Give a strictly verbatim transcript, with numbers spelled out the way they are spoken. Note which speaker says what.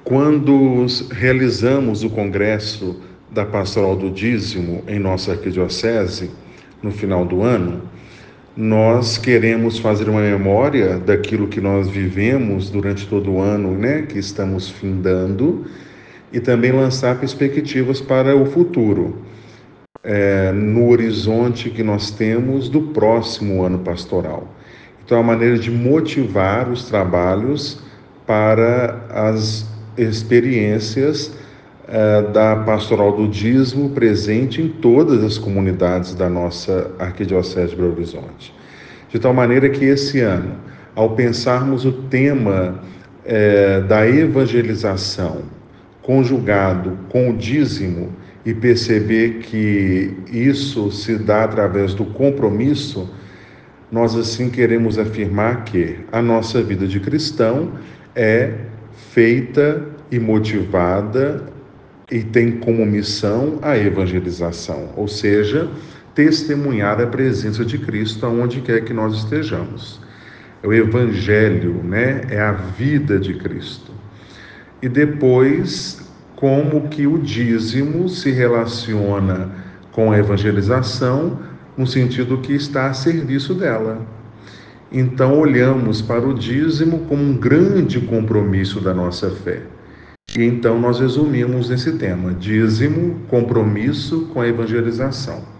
Speaker 1: Quando realizamos o congresso da Pastoral do Dízimo em nossa arquidiocese, no final do ano, nós queremos fazer uma memória daquilo que nós vivemos durante todo o ano, né, que estamos findando, e também lançar perspectivas para o futuro, é, no horizonte que nós temos do próximo ano pastoral. Então, é uma maneira de motivar os trabalhos para as experiências eh, da Pastoral do Dízimo presente em todas as comunidades da nossa Arquidiocese de Belo Horizonte. De tal maneira que esse ano, ao pensarmos o tema eh, da evangelização conjugado com o dízimo e perceber que isso se dá através do compromisso, nós assim queremos afirmar que a nossa vida de cristão é feita e motivada e tem como missão a evangelização, ou seja, testemunhar a presença de Cristo aonde quer que nós estejamos. O evangelho, né, é a vida de Cristo. E depois, como que o dízimo se relaciona com a evangelização, no sentido que está a serviço dela. Então, olhamos para o dízimo como um grande compromisso da nossa fé. E então nós resumimos nesse tema: dízimo, compromisso com a evangelização.